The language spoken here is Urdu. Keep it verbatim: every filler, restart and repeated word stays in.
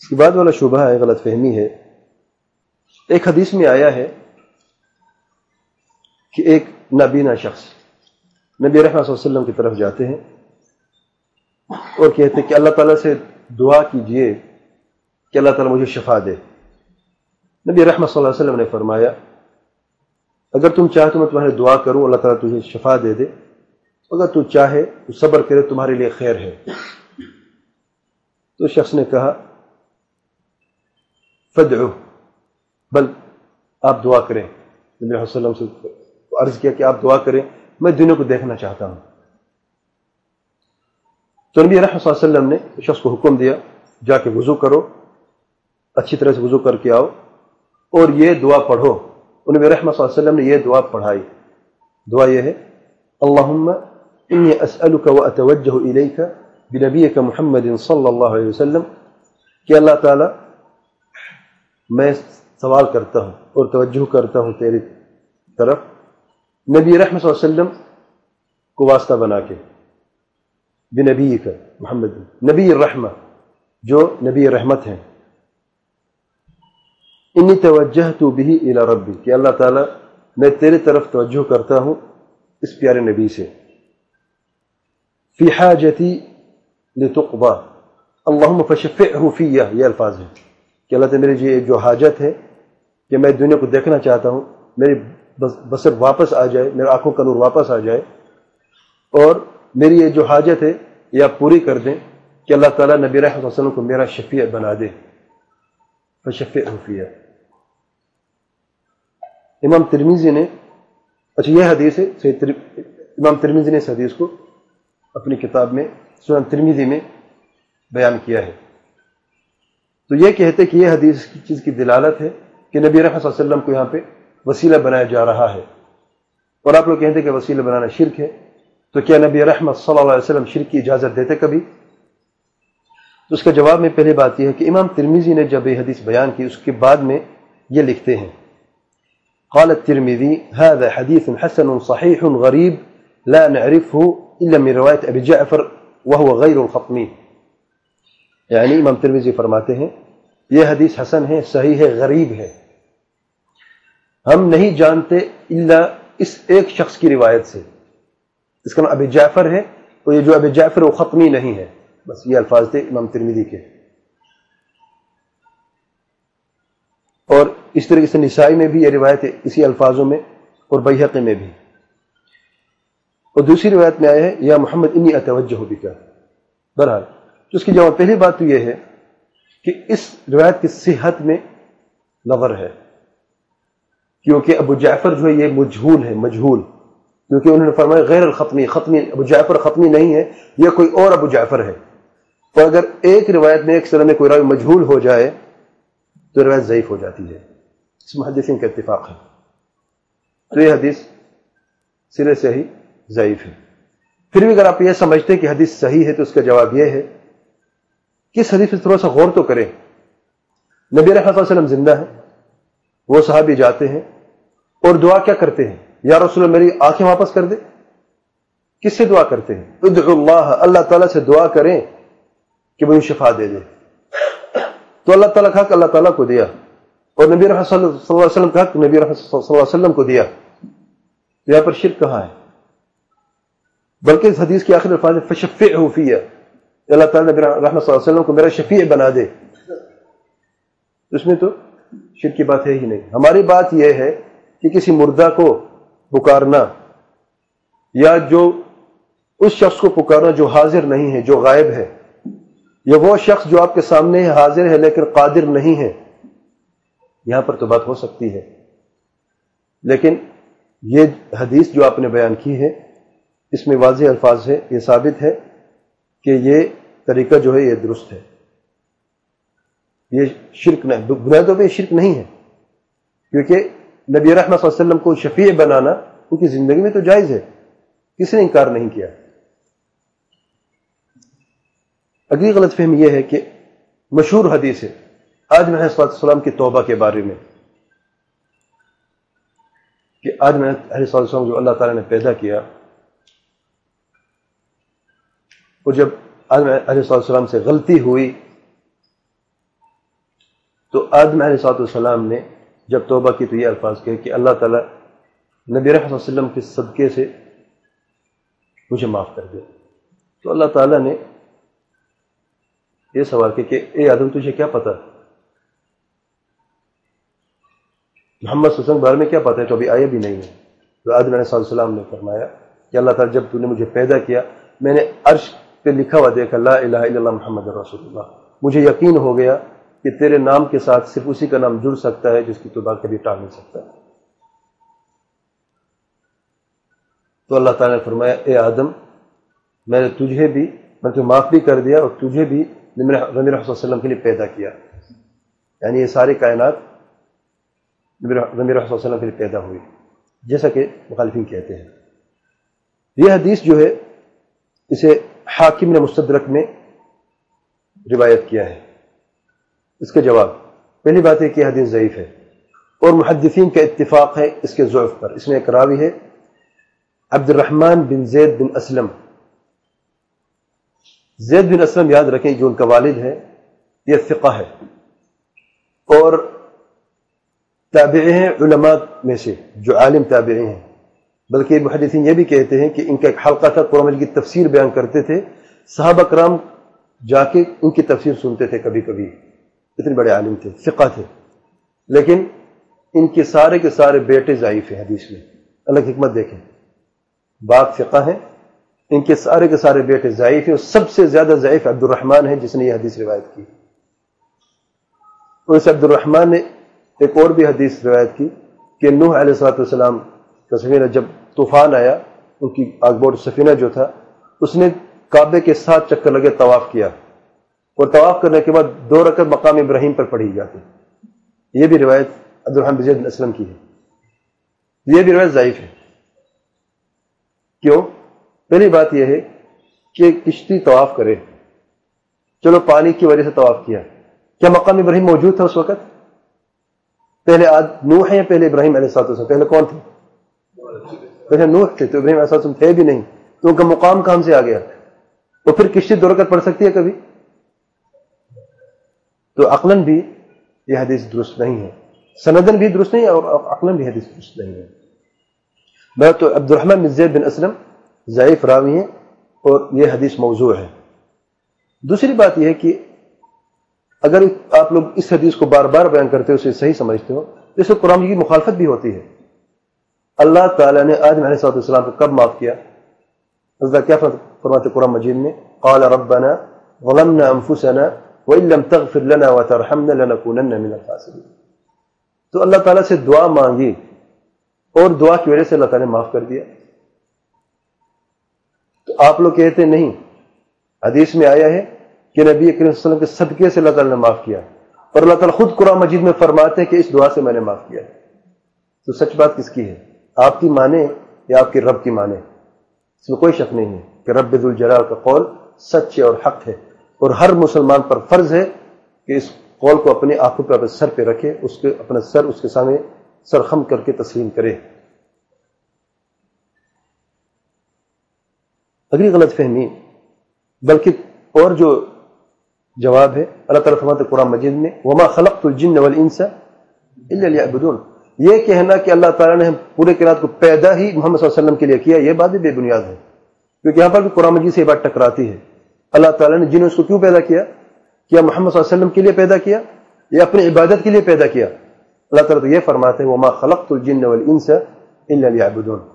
اس کے بعد والا شبہ ہے، غلط فہمی ہے. ایک حدیث میں آیا ہے کہ ایک نابینا شخص نبی رحمت صلی اللہ علیہ وسلم کی طرف جاتے ہیں اور کہتے ہیں کہ اللہ تعالیٰ سے دعا کیجئے کہ اللہ تعالیٰ مجھے شفا دے. نبی رحمت صلی اللہ علیہ وسلم نے فرمایا اگر تم چاہے تو میں تمہاری دعا کروں اللہ تعالیٰ تجھے شفا دے دے، اگر تو چاہے تو صبر کرے تمہارے لیے خیر ہے. تو شخص نے کہا فدعو، بل آپ دعا کریں. نبی صلی اللہ علیہ وسلم سے عرض کیا کہ آپ دعا کریں، میں دنیا کو دیکھنا چاہتا ہوں. تو نبی رحمت صلی اللہ علیہ وسلم نے شخص کو حکم دیا جا کے وضو کرو، اچھی طرح سے وضو کر کے آؤ اور یہ دعا پڑھو. نبی رحمت صلی اللہ علیہ وسلم نے یہ دعا پڑھائی. دعا یہ ہے اللہم انی اسألک و اتوجہ الیک بنبیک محمد صلی اللہ علیہ وسلم، کہ اللہ تعالی میں سوال کرتا ہوں اور توجہ کرتا ہوں تیری طرف نبی رحمت صلی اللہ علیہ وسلم کو واسطہ بنا کے، بنبیک محمد، نبی الرحمہ جو نبی رحمت ہیں، انی توجہت بہ الی ربی، کہ اللہ تعالی میں تیرے طرف توجہ کرتا ہوں اس پیارے نبی سے. فی حاجتی لتقضی اللہم فشفعہ فیہ، یہ الفاظ ہیں کہ اللہ تعالی میری جو حاجت ہے کہ میں دنیا کو دیکھنا چاہتا ہوں، میری بصر واپس آ جائے، میرے آنکھوں کا نور واپس آ جائے، اور میری یہ جو حاجت ہے یہ آپ پوری کر دیں کہ اللہ تعالیٰ نبی رحمت صلی اللہ علیہ وسلم کو میرا شفیع بنا دے. فشفعہ فیہ. امام ترمذی نے، اچھا یہ حدیث ہے، امام ترمذی نے اس حدیث کو اپنی کتاب میں سنن ترمذی میں بیان کیا ہے. تو یہ کہتے کہ یہ حدیث کی چیز کی دلالت ہے کہ نبی رحمت صلی اللہ علیہ وسلم کو یہاں پہ وسیلہ بنایا جا رہا ہے. اور آپ لوگ کہتے ہیں کہ وسیلہ بنانا شرک ہے، تو کیا نبی رحمت صلی اللہ علیہ وسلم شرک کی اجازت دیتے کبھی؟ تو اس کا جواب میں پہلے بات یہ ہے کہ امام ترمذی نے جب یہ حدیث بیان کی اس کے بعد میں یہ لکھتے ہیں قال الترمذی هذا حديث حسن صحيح غريب لا نعرفه الا من روایت ابی جعفر وهو غیر الخطمی. یعنی امام ترمذی فرماتے ہیں یہ حدیث حسن ہے، صحیح ہے، غریب ہے، ہم نہیں جانتے الا اس ایک شخص کی روایت سے، اس کا نام ابی جعفر ہے، تو یہ جو ابی جعفر وہ ختمی نہیں ہے. بس یہ الفاظ تھے امام ترمذی کے. اور اس طریقے سے نسائی میں بھی یہ روایت ہے اسی الفاظوں میں، اور بیہقی میں بھی. اور دوسری روایت میں آیا ہے یا محمد انی اتوجہ بک. بہرحال تو اس کی جواب پہلی بات تو یہ ہے کہ اس روایت کی صحت میں نظر ہے، کیونکہ ابو جعفر جو ہے یہ مجہول ہے، مجہول، کیونکہ انہوں نے فرمایا غیر الختمی، ختمی ابو جعفر ختمی نہیں ہے، یہ کوئی اور ابو جعفر ہے. تو اگر ایک روایت میں ایک سند میں کوئی راوی مجہول ہو جائے تو روایت ضعیف ہو جاتی ہے. اس محدثین کا اتفاق ہے. تو یہ حدیث سرے سے ہی ضعیف ہے. پھر بھی اگر آپ یہ سمجھتے ہیں کہ حدیث صحیح ہے تو اس کا جواب یہ ہے کہ اس حدیث پر تھوڑا سا غور تو کریں. نبی رحمت صلی اللہ علیہ وسلم زندہ ہے، وہ صحابی جاتے ہیں اور دعا کیا کرتے ہیں؟ یا رسول اللہ میری آنکھیں واپس کر دے. کس سے دعا کرتے ہیں؟ ادعو اللہ، اللہ تعالیٰ سے دعا کریں کہ مجھے شفا دے دے. تو اللہ تعالیٰ کا حق اللہ تعالیٰ کو دیا، اور نبی رحمت صلی اللہ علیہ وسلم کا حق نبی رحمت صلی اللہ علیہ وسلم کو دیا. یہاں پر شرک کہاں ہے؟ بلکہ اس حدیث کے آخر الفاظ فشفعہ فیہ، اللہ تعالیٰ نبی رحمت صلی اللہ علیہ وسلم کو میرا شفیع بنا دے. اس میں تو شرک کی بات ہے ہی نہیں. ہماری بات یہ ہے کہ کسی مردہ کو پکارنا یا جو اس شخص کو پکارنا جو حاضر نہیں ہے، جو غائب ہے، یا وہ شخص جو آپ کے سامنے حاضر ہے لیکن قادر نہیں ہے، یہاں پر تو بات ہو سکتی ہے. لیکن یہ حدیث جو آپ نے بیان کی ہے اس میں واضح الفاظ ہے، یہ ثابت ہے کہ یہ طریقہ جو ہے یہ درست ہے، یہ شرک نہیں، بنیادوں پہ شرک نہیں ہے. کیونکہ نبی رحمت صلی اللہ علیہ وسلم کو شفیع بنانا ان کی زندگی میں تو جائز ہے، کسی نے انکار نہیں کیا. اگلی غلط فہمی یہ ہے کہ مشہور حدیث ہے آدم علیہ السلام کی توبہ کے بارے میں، کہ آدم علیہ السلام جو اللہ تعالیٰ نے پیدا کیا، اور جب آدم علیہ السلام سے غلطی ہوئی تو آدم علیہ السلام نے جب توبہ کی تو یہ الفاظ کہے کہ اللہ تعالیٰ نبی رحمت صلی اللہ علیہ وسلم کے صدقے سے مجھے معاف کر دے. تو اللہ تعالیٰ نے یہ سوال کیا کہ اے آدم تجھے کیا پتا محمد صلی اللہ علیہ وسلم کے بارے میں کیا پتا ہے تو ابھی آیا بھی نہیں ہے. تو آدم علیہ السلام نے فرمایا کہ اللہ تعالیٰ جب تو نے مجھے پیدا کیا میں نے عرش پہ لکھا ہوا دیکھا لا الہ الا اللہ محمد رسول اللہ, مجھے یقین ہو گیا کہ تیرے نام کے ساتھ صرف اسی کا نام جڑ سکتا ہے جس کی تو بات کبھی ٹال نہیں سکتا. تو اللہ تعالیٰ نے فرمایا اے آدم میں نے تجھے بھی میں نے معاف بھی کر دیا اور تجھے بھی نبی رحمت صلی اللہ علیہ وسلم کے لیے پیدا کیا. یعنی یہ ساری کائنات نبی رحمت صلی اللہ علیہ وسلم کے لیے پیدا ہوئی جیسا کہ مخالفین کہتے ہیں. یہ حدیث جو ہے اسے حاکم نے مستدرک میں روایت کیا ہے. اس کے جواب پہلی بات ہے کہ حدیث ضعیف ہے اور محدثین کا اتفاق ہے اس کے ضعف پر. اس میں ایک راوی ہے عبد الرحمن بن زید بن اسلم. زید بن اسلم یاد رکھیں جو ان کا والد ہے یہ ثقہ ہے اور تابعی ہیں علماء میں سے جو عالم تابعی ہیں. بلکہ محدثین یہ بھی کہتے ہیں کہ ان کا ایک حلقہ تھا قرآن مجید کی تفسیر بیان کرتے تھے, صحابہ کرام جا کے ان کی تفسیر سنتے تھے کبھی کبھی. اتنے بڑے عالم تھے, ثقہ تھے, لیکن ان کے سارے کے سارے بیٹے ضعیف ہیں حدیث میں. الگ حکمت دیکھیں, باپ ثقہ ہیں, ان کے سارے کے سارے بیٹے ضعیف ہیں اور سب سے زیادہ ضعیف عبد الرحمن ہے جس نے یہ حدیث روایت کی. اور اس عبد الرحمن نے ایک اور بھی حدیث روایت کی کہ نوح علیہ الصلوۃ والسلام کا سفینہ جب طوفان آیا, ان کی آگ بوٹ سفینہ جو تھا اس نے کعبے کے ساتھ چکر لگے طواف کیا اور طواف کرنے کے بعد دو رکعت مقام ابراہیم پر پڑھی جاتی. یہ بھی روایت عبد الرحمن بن زید بن اسلم کی ہے. یہ بھی روایت ضعیف ہے. کیوں؟ پہلی بات یہ ہے کہ کشتی طواف کرے, چلو پانی کی وجہ سے طواف کیا, کیا مقام ابراہیم موجود تھا اس وقت؟ پہلے آد نوح ہے پہلے ابراہیم علیہ السلام؟ پہلے کون تھے؟ پہلے نوح تھے, تو ابراہیم علیہ السلام تھے بھی نہیں, تو ان کا مقام کہاں سے آ گیا؟ تو پھر کشتی دو رکعت پڑھ سکتی ہے کبھی؟ تو عقلاً بھی یہ حدیث درست نہیں ہے, سندن بھی درست نہیں ہے اور عقلاً بھی حدیث درست نہیں ہے. میں تو عبد الرحمن بن زید بن اسلم ضعیف راوی ہیں اور یہ حدیث موضوع ہے. دوسری بات یہ ہے کہ اگر آپ لوگ اس حدیث کو بار بار بیان کرتے ہو اسے صحیح سمجھتے ہو تو اس سے قرآن کی مخالفت بھی ہوتی ہے. اللہ تعالیٰ نے آدم علیہ السلام کو کب معاف کیا؟ حضرت کیا فرماتے قرآن مجید میں؟ قال ربنا ظلمنا انفسنا وان لم تغفر لنا وترحمنا لنكونن من الخاسرین. تو اللہ تعالیٰ سے دعا مانگی اور دعا کی وجہ سے اللہ تعالیٰ نے معاف کر دیا. تو آپ لوگ کہتے نہیں, حدیث میں آیا ہے کہ نبی کریم صلی اللہ علیہ وسلم کے صدقے سے اللہ تعالیٰ نے معاف کیا, اور اللہ تعالیٰ خود قرآن مجید میں فرماتے ہیں کہ اس دعا سے میں نے معاف کیا. تو سچ بات کس کی ہے, آپ کی مانے یا آپ کے رب کی مانے؟ اس میں کوئی شک نہیں ہے کہ رب ذو الجلال کا قول سچ اور حق ہے, اور ہر مسلمان پر فرض ہے کہ اس قول کو اپنی آنکھوں پہ اپنے سر پہ رکھے, اس کے اپنا سر اس کے سامنے سرخم کر کے تسلیم کرے. اگلی غلط فہمی بلکہ اور جو جواب ہے, اللہ تعالیٰ فرماتے قرآن مجید میں وما خلقت الجن والانس الا لیعبدون. یہ کہنا کہ اللہ تعالیٰ نے پورے کائنات کو پیدا ہی محمد صلی اللہ علیہ وسلم کے لیے کیا, یہ بات بھی بے بنیاد ہے, کیونکہ یہاں پر بھی قرآن مجید سے یہ بات ٹکراتی ہے. اللہ تعالیٰ نے جن اس کو کیوں پیدا کیا؟ کیا محمد صلی اللہ علیہ وسلم کے لیے پیدا کیا یا اپنی عبادت کے لیے پیدا کیا؟ اللہ تعالیٰ تو یہ فرماتے ہیں وما خلقت الجن والانس الا لیعبدون.